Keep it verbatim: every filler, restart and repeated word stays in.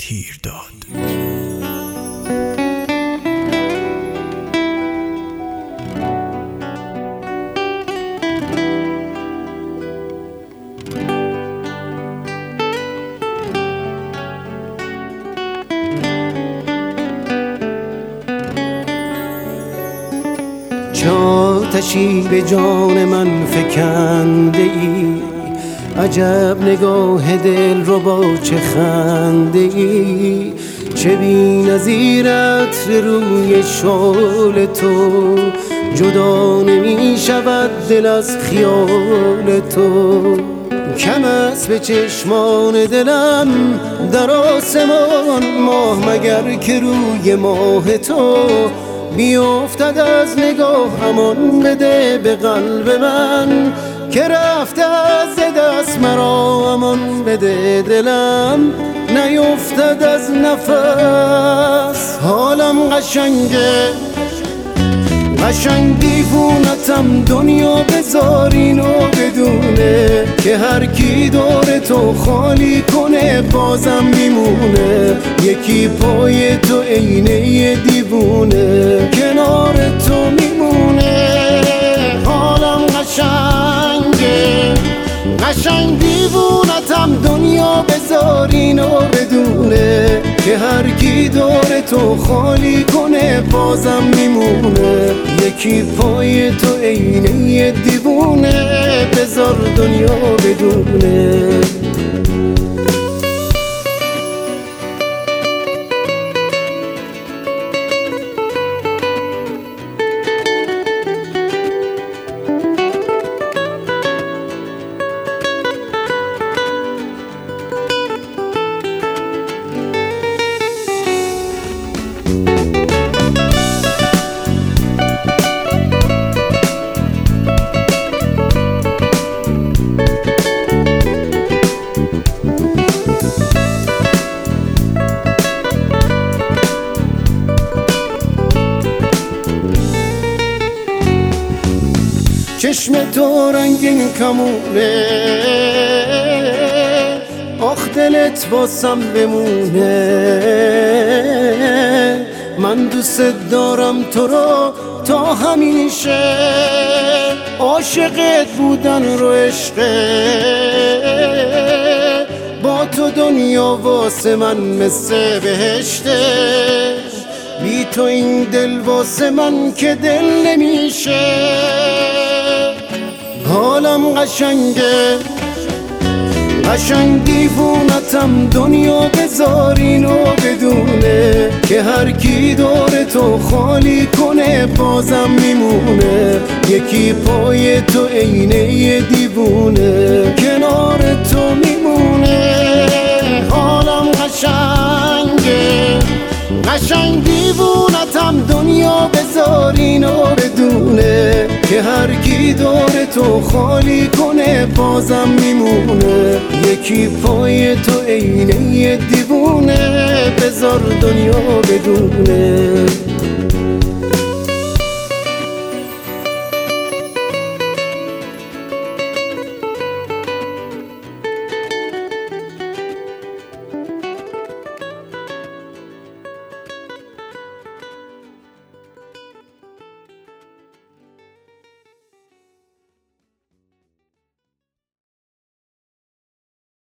تیر داد. چه آتشی به جان من فکنده ای، عجب نگاه دل رو با چه خنده ای. چه بی نظیر عطر روی شال تو، جدا نمی شود دل از خیال تو. کم است به چشمان دلم در آسمان ماه، مگر که روی ماه تو بیافتد از نگاه. امان بده به قلب من که رفته از دست مرا، امان بده دلم نیفتد از نفس. حالم قشنگه قشنگ دیوونتم، دنیا بذار اینو بدونه که هر کی دور تو خالی کنه بازم میمونه. یکی پای تو عینه دیوونه کنار تو میمونه. حالم قشنگه قشنگ دیوونتم، دنیا بذار اینو بدونه که هر کی دور تو خالی کنه بازم میمونه. یکی پای تو عینه دیوونه بذار دنیا بدونه. چشم تو رنگین کمونه، آخ دلت واسم بمونه. من دوست دارم تو رو تا همیشه، عاشقت بودن رو عشقه. با تو دنیا واسه من مثل بهشته، بی تو این دل واسه من که دل نمیشه. حالم قشنگه قشنگ دیوونتم، دنیا بذار اینو بدونه که هر کی دور تو خالی کنه بازم میمونه. یکی پای تو عینه دیوونه کنار تو میمونه. حالم قشنگه قشنگ دیوونتم، دنیا بذار اینو بدونه که هر کی دور تو خالی کنه بازم میمونه. یکی پای تو عینه دیوونه بذار دنیا بدونه.